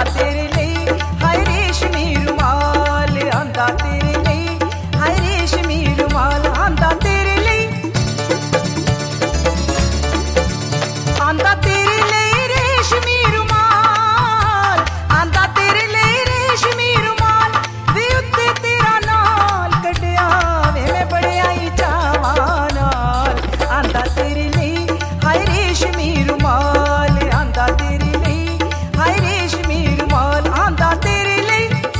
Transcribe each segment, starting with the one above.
तेरे लिए हाय रेशमी रुमाल, आंदा तेरे लिए हाय रेशमी रुमाल, आंदा तेरे लिए, आंदा तेरे लिए रेशमी रुमाल, आंदा तेरे लिए रेशमी रुमाल, वे उत्ते तेरा नाल कड्डिया वे मैं बड़िया ही चावां नाल, आंदा तेरे लिए हाय रेशमी रुमाल, आंदा तेरे लिए हाय रेशमी रुमाल, आंदा तेरे लिए।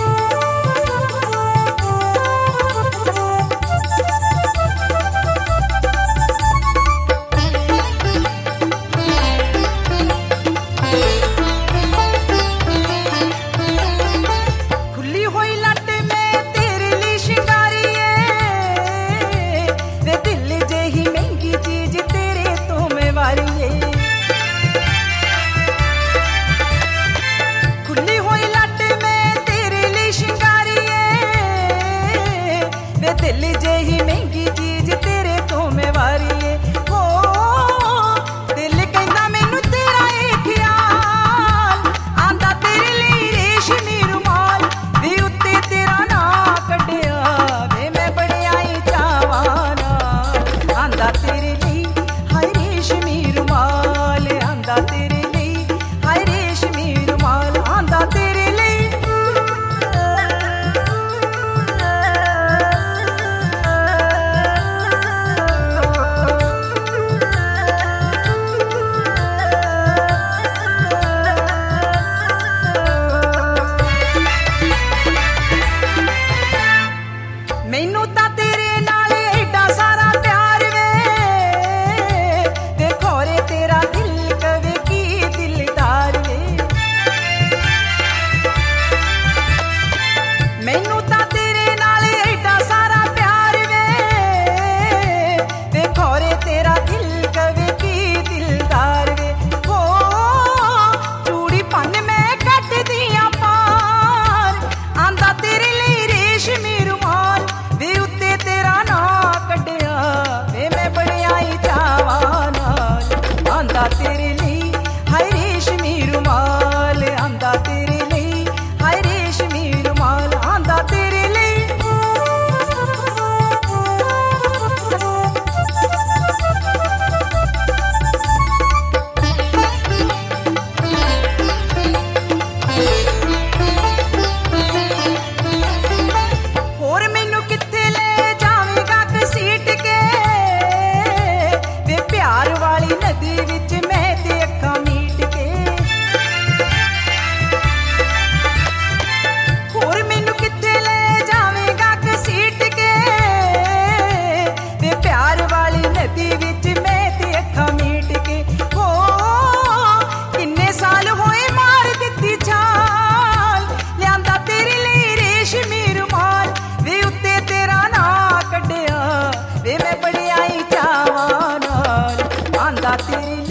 खुली हुई लट में तेरे लिए शिंगारिए, वे दिल जेही महंगी चीज तेरे तो मैं वारिए, खुली हुई लट में तेरे लिए शिंगारिए, वे दिल जेही महंगी चीज तेरे तो मैं वारिए, हो दिल कहंदा मैनू तेरा ए ख्याल, आंदा तेरे लिए रेशमी रुमाल, वे उत्ते तेरा ना कड्डिया वे मैं बड़िया ही चावां नाल, आंदा तेरे लिए हाय रेशमी रुमाल, आंदा तेरे लिए हाय रेशमी रुमाल, आंदा तेरे लिए। मैनू तां तेरे नाल एडा सारा प्यार वे, देखो रे तेरा दिल कवे की दिलदार वे, मैनू तां तेरे नाल एडा सारा प्यार वे, देखो रे तेरा दिल कवे की दिलदार वे, हो चूड़ी पन मैं कट दियां पार, आंदा तेरे लिए रेशमी रुमाल, वे उत्ते तेरा ना कड्डिया वे मैं बड़िया ही चावां नाल, आंदा तेरे लिए हाय रेशमी रुमाल, आंदा तेरे लिए हाय रेशमी रुमाल, आंदा तेरे लिए। होर मैनू कित्थे ले जावेगा घसीट के, वे प्यार वाली नदी विच मैं ते अखां मीट के, होर मैनू कित्थे ले जावेगा घसीट के, वे प्यार वाली नदी विच मैं ते अखां मीट के, हो किन्ने साल होए मार दित्ती छाल, लियांदा तेरे लिए रेशमी रुमाल, वे उत्ते तेरा ना कड्डिया वे मैं बड़िया ही चावां नाल, आंदा तेरे